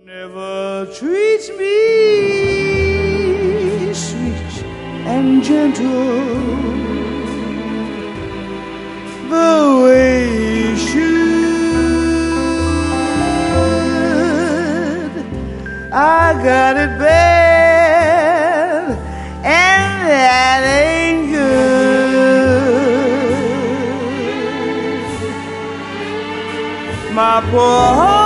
Never treats me sweet and gentle the way you should. I got it bad, and that ain't good. My poor heart